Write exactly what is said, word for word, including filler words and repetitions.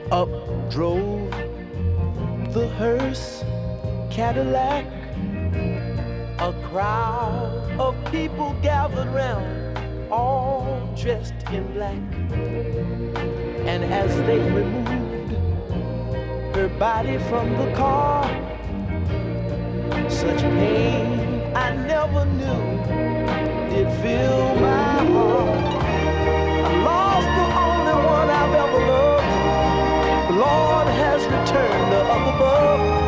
Up drove the hearse Cadillac. A crowd of people gathered round, all dressed in black. And as they removed her body from the car, such pain I never knew did fill my heart. I lost the only one I've ever loved. The Lord has returned her up above.